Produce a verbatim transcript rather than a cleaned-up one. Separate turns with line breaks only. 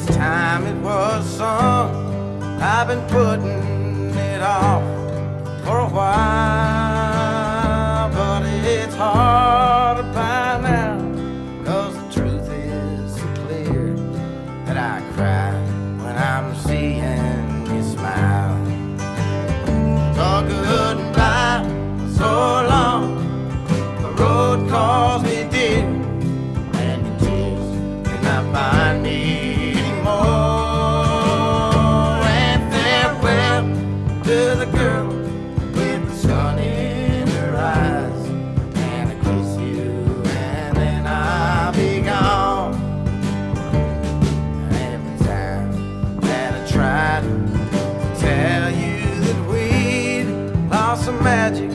time it was sung. I've been putting it off for a while, but it's hard to buy now, 'cause the truth is so clear that I cry when I'm seeing you smile. So goodbye, so long, the road calls me dear, and your tears cannot find me anymore. And farewell to the girl with the sun in her eyes, and I kiss you and then I'll be gone. Every time that I tried to tell you that we'd lost some magic